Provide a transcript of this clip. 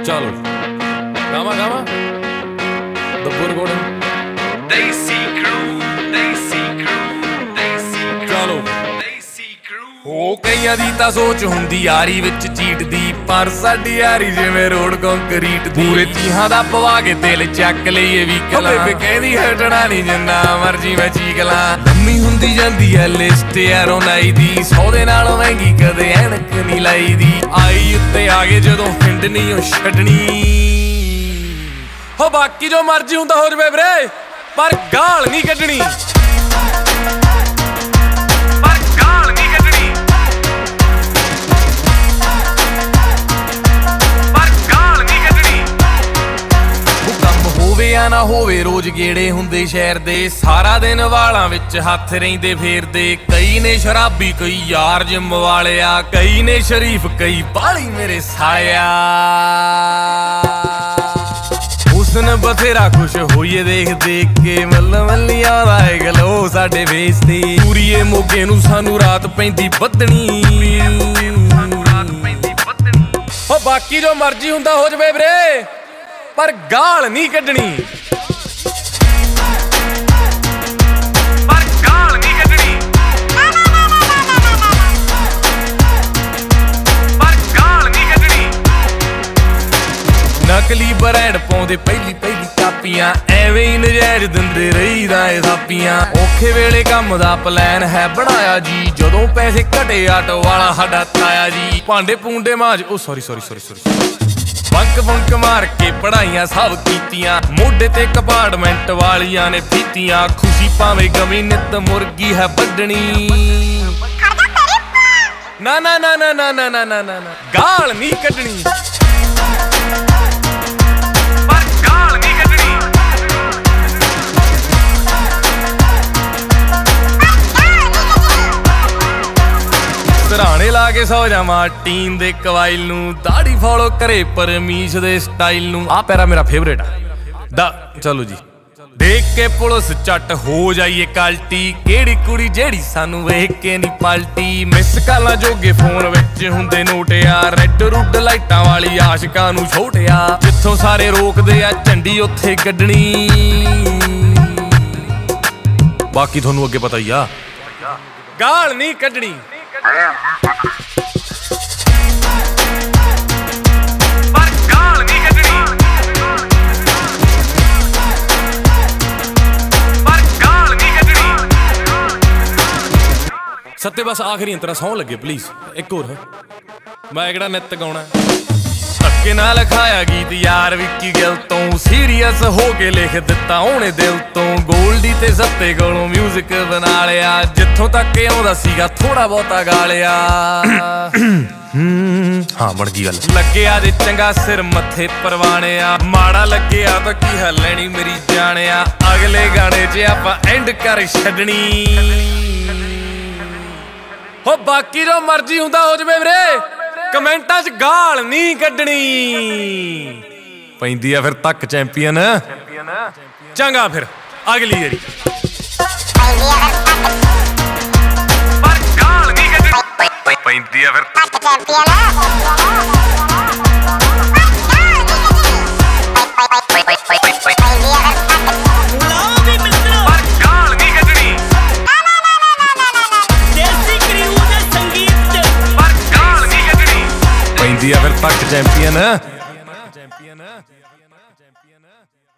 ਚਲੋ ਗਾਵਾਂ ਗਾਵਾਂ ਦੱਬੂ ਰਿਕਾਰਡਿੰਗ ਚਲੋ ਹੋ ਕਈਆਂ ਦੀ ਤਾਂ ਸੋਚ ਹੁੰਦੀ ਯਾਰੀ ਵਿੱਚ ਚੀਟ ਦੀ, ਪਰ ਸਾਡੀ ਯਾਰੀ ਜਿਵੇਂ ਰੋਡ ਕੰਕਰੀਟ ਦੀ। ਪੂਰੇ ਤੀਹਾਂ ਦਾ ਪਵਾ ਕੇ ਦਿਲ ਚੱਕ ਲਈਏ ਵੀ ਕਲਾ, ਬੇਬੇ ਕਹਿੰਦੀ ਹਟਣਾ ਨਹੀਂ ਜਿੰਨਾ ਮਰਜੀ ਮੈਂ ਚੀਕ ਲਾਂ। ਲੰਮੀ ਹੁੰਦੀ ਜਾਂਦੀ ਐ ਲਿਸਟ ਯਾਰੋਂ ਨਾਈ ਦੀ, 100 ਦੇ ਨਾਲੋਂ ਮਹਿੰਗੀ ਕਦੇ ਐਨਕ ਨਹੀਂ ਲਾਈ ਦੀ। ਆਈ ਉੱਤੇ ਆ ਗਏ ਜਦੋਂ ਹਿੰਡ ਨਹੀਂ ਉਹ ਛੱਡਣੀ, ਹੋ ਬਾਕੀ ਜੋ ਮਰਜੀ ਹੁੰਦਾ ਹੋ ਜਵੇ ਵੀਰੇ, ਪਰ ਗਾਲ ਨਹੀਂ ਕੱਢਣੀ। ਨਾ ਹੋਵੇ ਰੋਜ਼ ਗੇੜੇ ਹੁੰਦੇ ਸ਼ਹਿਰ ਦੇ, ਸਾਰਾ ਦਿਨ ਵਾਲਾਂ ਵਿੱਚ ਹੱਥ ਰਹਿੰਦੇ ਫੇਰਦੇ। ਕਈ ਨੇ ਸ਼ਰਾਬੀ ਕਈ ਯਾਰ ਜਿੰਮ ਵਾਲਿਆ, ਕਈ ਨੇ ਸ਼ਰੀਫ ਕਈ ਬਾਲੀ ਮੇਰੇ ਸਾਲਿਆ। ਹੁਸਨ ਬਥੇਰਾ ਖੁਸ਼ ਹੋਈਏ ਦੇਖ ਦੇਖ ਕੇ, ਮੱਲ ਮੱਲੀਆਂ ਦਾ ਏ ਗਲੋ ਸਾਡੇ ਵੇਸ ਤੇ। ਪੂਰੀਏ ਮੋਗੇ ਨੂੰ ਸਾਨੂੰ ਰਾਤ ਪੈਂਦੀ ਬੱਦਣੀ, ਹੋ ਬਾਕੀ ਜੋ ਮਰਜੀ ਹੁੰਦਾ ਹੋ ਜਵੇ ਵੀਰੇ, ਪਰ ਗਾਲ ਨਹੀਂ ਕੱਢਣੀ। ਨਕਲੀ ਬ੍ਰਾਂਡ ਪਾਉਂਦੇ ਪਹਿਲੀ ਕਾਪੀਆਂ, ਐਵੇਂ ਹੀ ਨਜਾਇਜ਼ ਦਿੰਦੇ ਰਹੀਦਾ ਏ ਥਾਪੀਆਂ। ਔਖੇ ਵੇਲੇ ਕੰਮ ਦਾ ਪਲਾਨ ਹੈ ਬਣਾਇਆ ਜੀ, ਜਦੋਂ ਪੈਸੇ ਘਟੇ ਆਟੋ ਵਾਲਾ ਸਾਡਾ ਤਾਇਆ ਜੀ। ਭਾਂਡੇ ਪੂੰਡੇ ਮਾਂਜ ਉਹ ਸੌਰੀ ਬੰਕ ਮਾਰ ਕੇ ਪੜਾਈਆਂ ਸਭ ਕੀਤੀਆਂ, ਮੋਢੇ ਤੇ ਕੰਪਾਰਟਮੈਂਟ ਵਾਲੀਆਂ ਨੇ ਪੀਤੀਆਂ। ਖੁਸ਼ੀ ਭਾਵੇਂ ਗਮੀ ਨਿੱਤ ਮੁਰਗੀ ਹੈ ਵੱਢਣੀ, ਨਾ ਨਾ ਨਾ ਨਾ ਨਾ ਨਾ ਨਾ ਨਾ ਨਾ ਗਾਲ ਨਹੀਂ ਕੱਢਣੀ। ਸਰਾਣੇ ਲਾ ਕੇ ਸੌ ਜਾਵਾਂ ਟੀਨ ਦੇ ਕਵਾਇਲ ਨੂੰ, ਦਾੜੀ ਫੋਲੋ ਕਰੇ ਪਰਮੀਸ਼ ਦੇ ਸਟਾਈਲ ਨੂੰ। ਆ ਪੈਰਾ ਮੇਰਾ ਫੇਵਰੇਟ ਆ ਚਲੋ ਜੀ। ਦੇਖ ਕੇ ਪੁਲਿਸ ਚੱਟ ਹੋ ਜਾਈਏ ਕਲਟੀ, ਕਿਹੜੀ ਕੁੜੀ ਜਿਹੜੀ ਸਾਨੂੰ ਵੇਖ ਕੇ ਨਹੀਂ ਪਲਟੀ। ਮਿਸ ਕਾਲਾਂ ਜੋਗੇ ਫੋਨ ਵਿੱਚ ਹੁੰਦੇ ਨੋਟਿਆ, ਰੈੱਡ ਰੁੱਡ ਲਾਈਟਾਂ ਵਾਲੀ ਆਸ਼ਿਕਾਂ ਨੂੰ ਛੋਟਿਆ। ਜਿੱਥੋਂ ਸਾਰੇ ਰੋਕਦੇ ਆ ਝੰਡੀ ਉੱਥੇ ਕੱਢਣੀ, ਬਾਕੀ ਤੁਹਾਨੂੰ ਅੱਗੇ ਪਤਾ ਹੀ ਆ, ਗਾਲ ਨਹੀਂ ਕੱਢਣੀ। ਸੱਤੇ ਬਸ ਆਖਰੀ ਅੰਤਰਾ ਸੌਂ ਲੱਗੇ ਪਲੀਜ਼, ਇੱਕ ਹੋਰ ਮੈਂ ਕਿਹੜਾ ਨਿੱਤ ਗਾਉਣਾ। ਧੱਕੇ ਨਾਲ ਲਿਖਾਇਆ ਗੀਤ ਯਾਰ ਵਿੱਕੀ ਗਿੱਲ ਤੋਂ, ਸੀਰੀਅਸ ਹੋ ਕੇ ਲਿਖ ਦਿੱਤਾ ਉਹਨੇ ਦਿਲ ਤੋਂ। ਗੋਲਡੀ ਤੇ ਸੱਤੇ ਕੋਲੋਂ ਮਿਊਜ਼ਿਕ ਬਣਾ ਲਿਆ, ਜਿੱਥੋਂ ਤੱਕ ਆਉਂਦਾ ਸੀਗਾ ਥੋੜਾ ਬਹੁਤਾ ਗਾ ਲਿਆ। ਹਾਂ ਬਣ ਗਈ ਗੱਲ। ਲੱਗਿਆ ਜੇ ਚੰਗਾ ਸਿਰ ਮੱਥੇ ਪਰਵਾਣਿਆ, ਮਾੜਾ ਲੱਗਿਆ ਤਾਂ ਕੀ ਹੈ ਲੈਣੀ ਮੇਰੀ ਜਾਣਿਆ। ਅਗਲੇ ਗਾਣੇ 'ਚ ਆਪਾਂ ਐਂਡ ਕਰ ਛੱਡਣੀ, ਹੋ ਬਾਕੀ ਜੋ ਮਰਜੀ ਹੁੰਦਾ ਹੋ ਜਵੇ ਵੀਰੇ, ਕਮੈਂਟਾਂ 'ਚ ਗਾਲ ਨਹੀਂ ਕੱਢਣੀ। ਪੈਂਦੀ ਆ ਫਿਰ ਤੱਕ ਚੈਂਪੀਅਨ, ਚੰਗਾ ਫਿਰ ਅਗਲੀ ਵਾਰੀ। ਪੈਂਦੀ ਆ ਫਿਰ ਤੱਕ ਚੈਂਪੀਅਨ। ਪੈਂਦੀ ਆ ਫਿਰ ਤੱਕ ਚੈਂਪੀਅਨ।